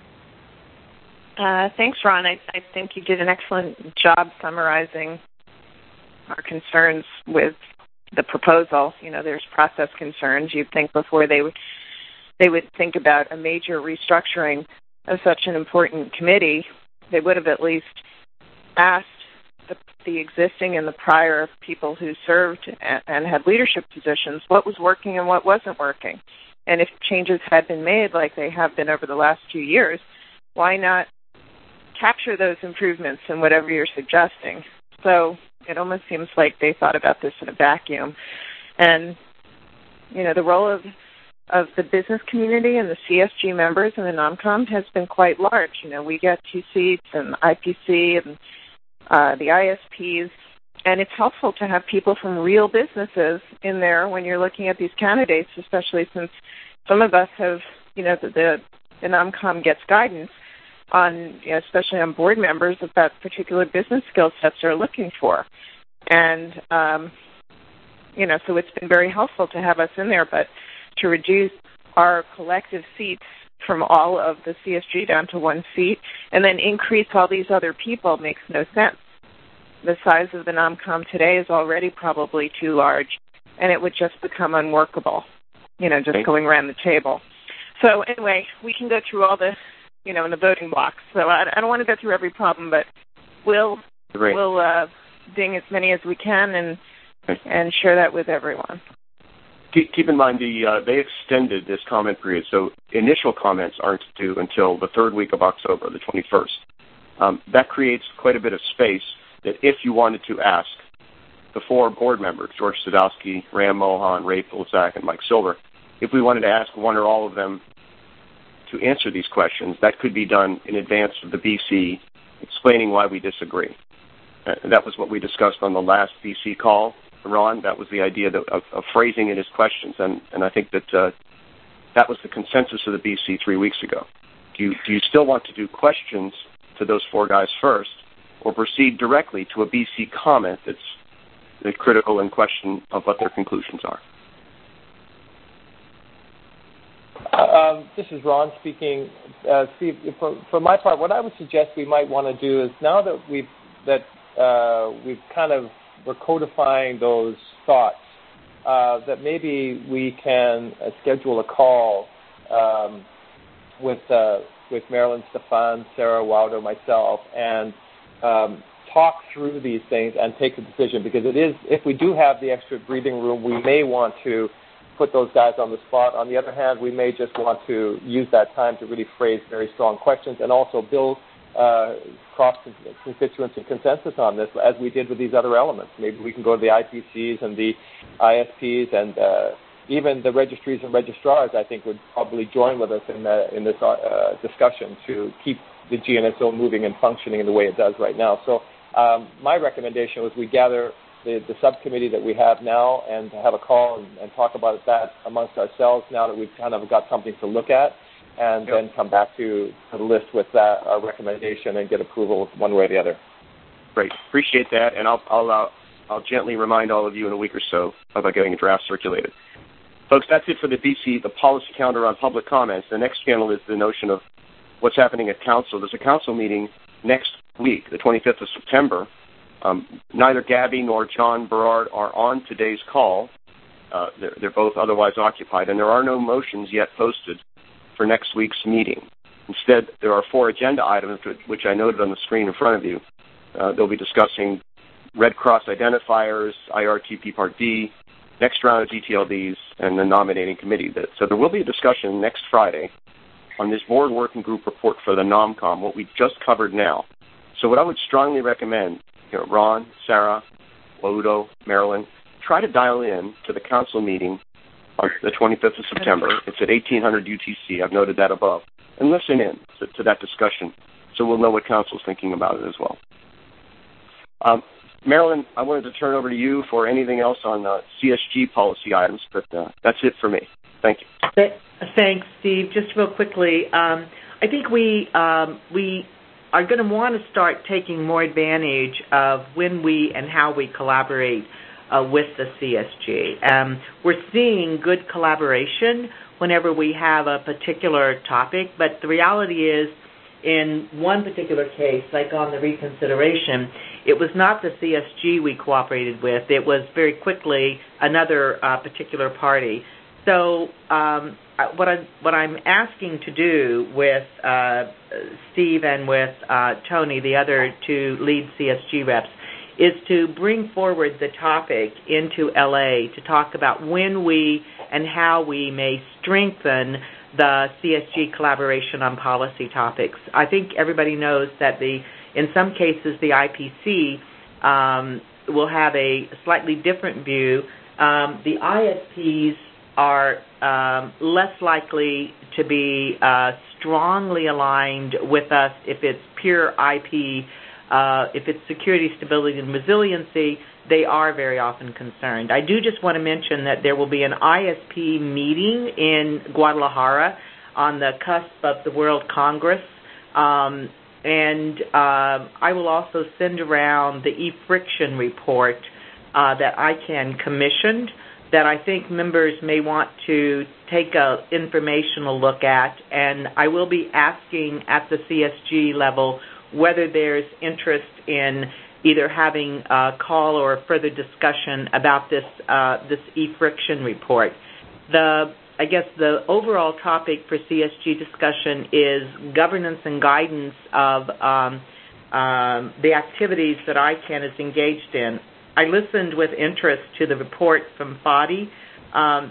Uh, thanks, Ron. I, I think you did an excellent job summarizing our concerns with the proposal. You know, there's process concerns. You'd think before they would they would think about a major restructuring of such an important committee, they would have at least asked the, the existing and the prior people who served and, and had leadership positions what was working and what wasn't working. And if changes had been made like they have been over the last few years, why not capture those improvements in whatever you're suggesting? So it almost seems like they thought about this in a vacuum. And, you know, the role of, of the business community and the C S G members and the NOMCOM has been quite large. You know, we get two seats and I P C and uh, the I S Ps. And it's helpful to have people from real businesses in there when you're looking at these candidates, especially since some of us have, you know, the, the, the NOMCOM gets guidance on, you know, especially on board members, about particular business skill sets they're looking for. And, um, you know, so it's been very helpful to have us in there, but to reduce our collective seats from all of the C S G down to one seat and then increase all these other people makes no sense. The size of the NOMCOM today is already probably too large, and it would just become unworkable, you know, just okay. going around the table. So anyway, we can go through all the, you know, in the voting blocks. So I, I don't want to go through every problem, but we'll Great. we'll uh, ding as many as we can and okay. and share that with everyone. Keep, keep in mind, the uh, they extended this comment period, so initial comments aren't due until the third week of October, the twenty-first. Um, that creates quite a bit of space that if you wanted to ask the four board members, George Sadowski, Ram Mohan, Ray Polzak, and Mike Silver, if we wanted to ask one or all of them to answer these questions, that could be done in advance of the B C explaining why we disagree. Uh, that was what we discussed on the last B C call, Ron. That was the idea that, of, of phrasing it as questions, and, and I think that uh, that was the consensus of the B C three weeks ago. Do you, do you still want to do questions to those four guys first, or proceed directly to a B C comment that's the critical in question of what their conclusions are? Um, this is Ron speaking. Uh, Steve, for, for my part, what I would suggest we might want to do is now that we've that uh, we've kind of we're codifying those thoughts, uh, that maybe we can uh, schedule a call um, with uh, with Marilyn, Stefan, Sarah, Waldo, myself, and um, talk through these things and take a decision. Because it is, if we do have the extra breathing room, we may want to put those guys on the spot. On the other hand, we may just want to use that time to really phrase very strong questions and also build uh, cross-constituency consensus on this, as we did with these other elements. Maybe we can go to the I P Cs and the I S Ps, and uh, even the registries and registrars, I think, would probably join with us in, the, in this uh, discussion to keep the G N S O moving and functioning in the way it does right now. So um, my recommendation was we gather The, the subcommittee that we have now and have a call and, and talk about that amongst ourselves now that we've kind of got something to look at, and yep. then come back to, to the list with that, our recommendation, and get approval one way or the other. Great. Appreciate that, and I'll, I'll, uh, I'll gently remind all of you in a week or so about getting a draft circulated. Folks, that's it for the B C, the policy counter on public comments. The next channel is the notion of what's happening at council. There's a council meeting next week, the twenty-fifth of September. Um, neither Gabby nor John Berard are on today's call. Uh, they're, they're both otherwise occupied, and there are no motions yet posted for next week's meeting. Instead, there are four agenda items, which I noted on the screen in front of you. Uh, they'll be discussing Red Cross identifiers, I R T P Part D, next round of G T L Ds, and the nominating committee. So there will be a discussion next Friday on this board working group report for the NOMCOM, what we just covered now. So what I would strongly recommend, you know, Ron, Sarah, Waldo, Marilyn, try to dial in to the council meeting on the twenty-fifth of September. It's at eighteen hundred U T C. I've noted that above. And listen in to, to that discussion so we'll know what council's thinking about it as well. Um, Marilyn, I wanted to turn over to you for anything else on uh, C S G policy items, but uh, that's it for me. Thank you. Thanks, Steve. Just real quickly, um, I think we um, we are going to want to start taking more advantage of when we and how we collaborate uh, with the C S G. Um, we're seeing good collaboration whenever we have a particular topic, but the reality is, in one particular case, like on the reconsideration, it was not the C S G we cooperated with. It was very quickly another uh, particular party. So um, what, I, what I'm asking to do with uh, Steve and with uh, Tony, the other two lead C S G reps, is to bring forward the topic into L A to talk about when we and how we may strengthen the C S G collaboration on policy topics. I think everybody knows that the, in some cases, the I P C um, will have a slightly different view. Um, the I S Ps are um, less likely to be uh, strongly aligned with us if it's pure I P. Uh, if it's security, stability, and resiliency, they are very often concerned. I do just want to mention that there will be an I S P meeting in Guadalajara on the cusp of the World Congress, um, and uh, I will also send around the e-friction report uh, that I can commissioned that I think members may want to take an informational look at, and I will be asking at the C S G level whether there's interest in either having a call or further discussion about this uh, this e-friction report. The I guess the overall topic for C S G discussion is governance and guidance of um, um, the activities that I C A N is engaged in. I listened with interest to the report from F A D I um,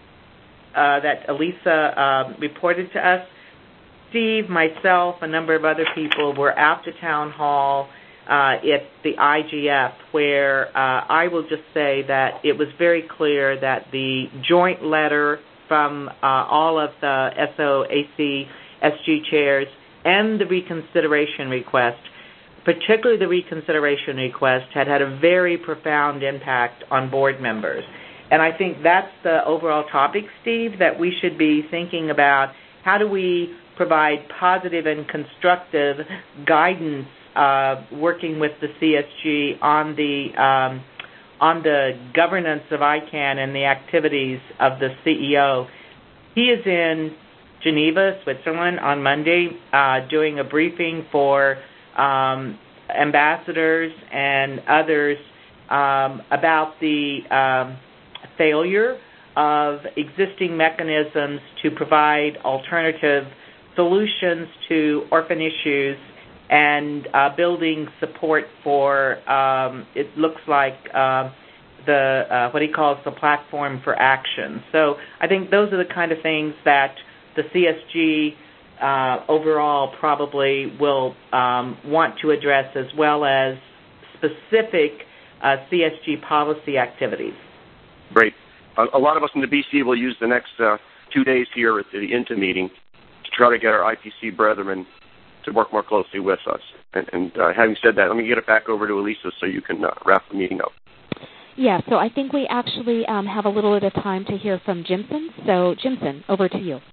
uh, that Elisa uh, reported to us. Steve, myself, a number of other people were at the town hall uh, at the I G F, where uh, I will just say that it was very clear that the joint letter from uh, all of the S O A C S G chairs and the reconsideration request, particularly the reconsideration request, had had a very profound impact on board members. And I think that's the overall topic, Steve, that we should be thinking about. How do we provide positive and constructive guidance uh, working with the C S G on the um, on the governance of I C A N and the activities of the C E O. He is in Geneva, Switzerland on Monday uh, doing a briefing for um, ambassadors and others um, about the um, failure of existing mechanisms to provide alternative solutions to orphan issues and uh, building support for, um, it looks like, uh, the uh, what he calls the platform for action. So I think those are the kind of things that the C S G uh, overall probably will um, want to address, as well as specific uh, C S G policy activities. Great. A, a lot of us in the B C will use the next uh, two days here at the I N T A meeting to try to get our I P C brethren to work more closely with us. And, and uh, having said that, let me get it back over to Elisa so you can uh, wrap the meeting up. Yeah, so I think we actually um, have a little bit of time to hear from Jimson. So, Jimson, over to you.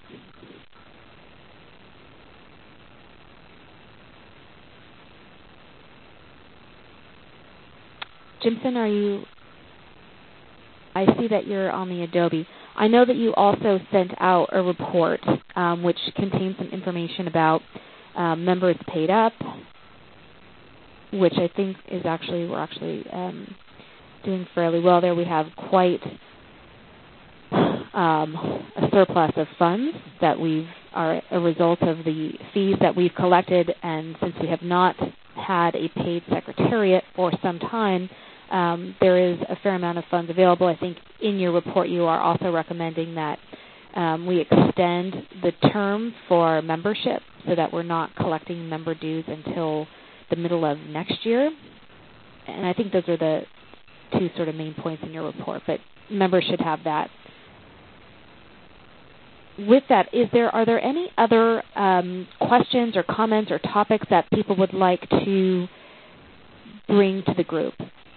Jimson, are you... I see that you're on the Adobe. I know that you also sent out a report um, which contains some information about um, members paid up, which I think is actually, we're actually um, doing fairly well there. We have quite um, a surplus of funds that we've are a result of the fees that we've collected, and since we have not had a paid secretariat for some time, um, there is a fair amount of funds available. I think in your report you are also recommending that um, we extend the term for membership so that we're not collecting member dues until the middle of next year. And I think those are the two sort of main points in your report, but members should have that. With that, is there are there any other um, questions or comments or topics that people would like to bring to the group?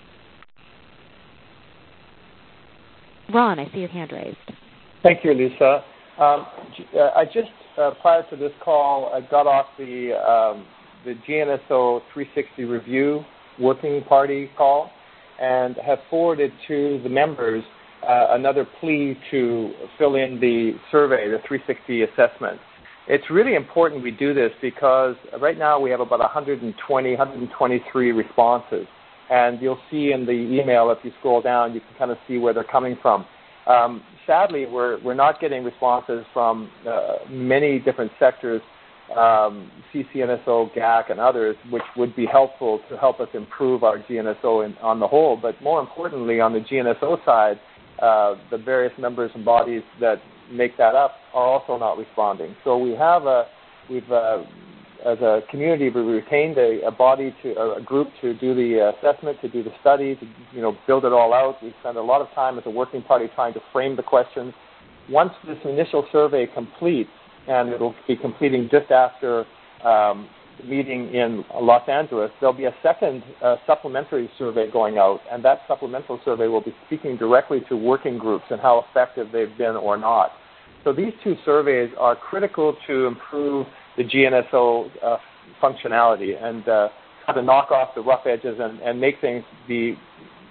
Ron, I see your hand raised. Thank you, Lisa. Um, I just, uh, prior to this call, I got off the um, the G N S O three sixty review working party call and have forwarded to the members uh, another plea to fill in the survey, the three sixty assessment. It's really important we do this because right now we have about one hundred twenty, one hundred twenty-three responses. And you'll see in the email, if you scroll down, you can kind of see where they're coming from. Um, sadly, we're we're not getting responses from uh, many different sectors, um, C C N S O, G A C, and others, which would be helpful to help us improve our G N S O in, on the whole. But more importantly, on the G N S O side, uh, the various members and bodies that make that up are also not responding. So we have a we've uh, as a community, we retained a, a body to a group to do the assessment, to do the study, to you know build it all out. We spent a lot of time as a working party trying to frame the questions. Once this initial survey completes, and it'll be completing just after um, the meeting in Los Angeles, there'll be a second uh, supplementary survey going out, and that supplemental survey will be speaking directly to working groups and how effective they've been or not. So these two surveys are critical to improve the G N S O uh, functionality and uh, how to knock off the rough edges and, and make things be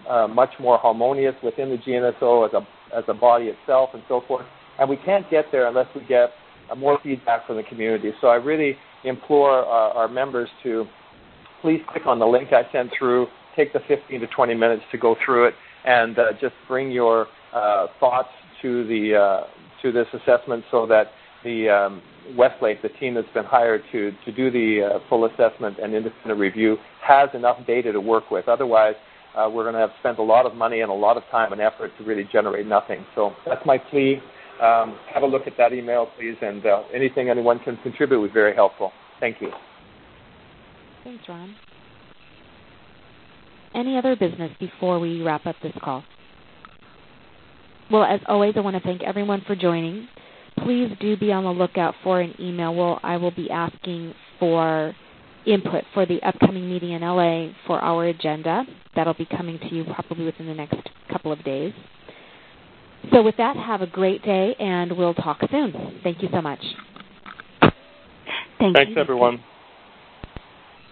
uh, much more harmonious within the G N S O as a as a body itself and so forth. And we can't get there unless we get uh, more feedback from the community. So I really implore uh, our members to please click on the link I sent through, take the fifteen to twenty minutes to go through it, and uh, just bring your uh, thoughts to the uh, to this assessment so that the um, Westlake, the team that's been hired to, to do the uh, full assessment and independent review, has enough data to work with. Otherwise, uh, we're going to have spent a lot of money and a lot of time and effort to really generate nothing. So that's my plea. Um, have a look at that email, please, and uh, anything anyone can contribute would be very helpful. Thank you. Thanks, Ron. Any other business before we wrap up this call? Well, as always, I want to thank everyone for joining. Please do be on the lookout for an email. Well, I will be asking for input for the upcoming meeting in L A for our agenda. That'll be coming to you probably within the next couple of days. So with that, have a great day, and we'll talk soon. Thank you so much. Thank Thanks, you. everyone.